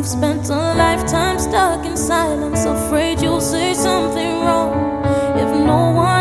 You've spent a lifetime stuck in silence, afraid you'll say something wrong if no one